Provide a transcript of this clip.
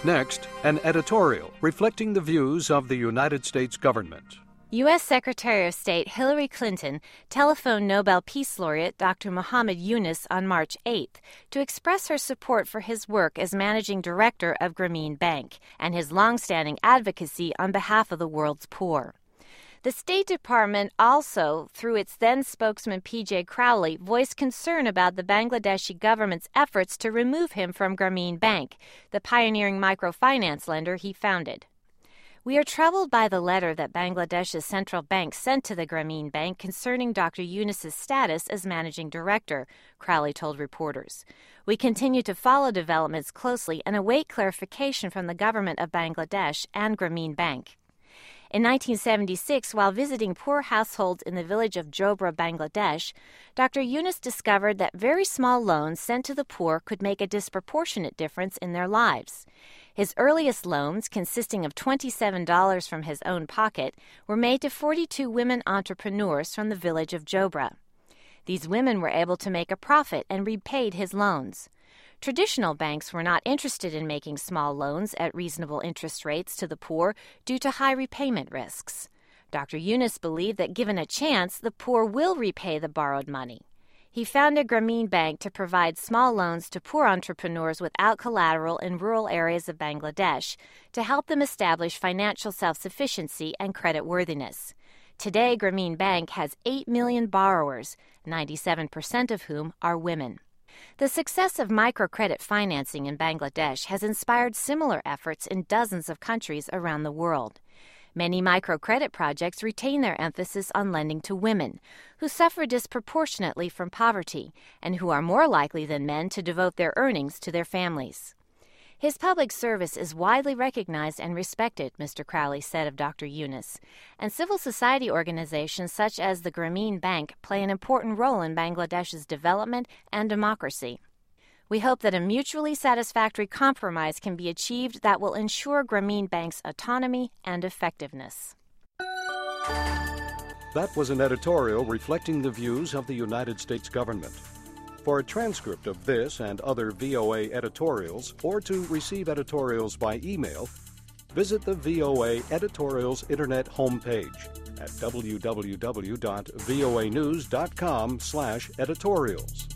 Next, an editorial reflecting the views of the United States government. U.S. Secretary of State Hillary Clinton telephoned Nobel Peace Laureate Dr. Muhammad Yunus on March 8th to express her support for his work as managing director of Grameen Bank and his longstanding advocacy on behalf of the world's poor. The State Department also, through its then spokesman P.J. Crowley, voiced concern about the Bangladeshi government's efforts to remove him from Grameen Bank, the pioneering microfinance lender he founded. "We are troubled by the letter that Bangladesh's central bank sent to the Grameen Bank concerning Dr. Yunus's status as managing director," Crowley told reporters. "We continue to follow developments closely and await clarification from the government of Bangladesh and Grameen Bank." In 1976, while visiting poor households in the village of Jobra, Bangladesh, Dr. Yunus discovered that very small loans sent to the poor could make a disproportionate difference in their lives. His earliest loans, consisting of $27 from his own pocket, were made to 42 women entrepreneurs from the village of Jobra. These women were able to make a profit and repaid his loans. Traditional banks were not interested in making small loans at reasonable interest rates to the poor due to high repayment risks. Dr. Yunus believed that given a chance, the poor will repay the borrowed money. He founded Grameen Bank to provide small loans to poor entrepreneurs without collateral in rural areas of Bangladesh to help them establish financial self-sufficiency and creditworthiness. Today, Grameen Bank has 8 million borrowers, 97% of whom are women. The success of microcredit financing in Bangladesh has inspired similar efforts in dozens of countries around the world. Many microcredit projects retain their emphasis on lending to women, who suffer disproportionately from poverty and who are more likely than men to devote their earnings to their families. His public service is widely recognized and respected, Mr. Crowley said of Dr. Yunus, and civil society organizations such as the Grameen Bank play an important role in Bangladesh's development and democracy. We hope that a mutually satisfactory compromise can be achieved that will ensure Grameen Bank's autonomy and effectiveness. That was an editorial reflecting the views of the United States government. For a transcript of this and other VOA editorials, or to receive editorials by email, visit the VOA Editorials Internet homepage at www.voanews.com/editorials.